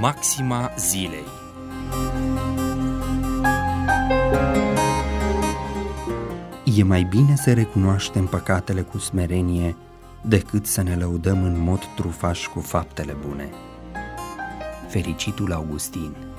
Maxima zilei. E mai bine să recunoaștem păcatele cu smerenie decât să ne lăudăm în mod trufaș cu faptele bune. Fericitul Augustin.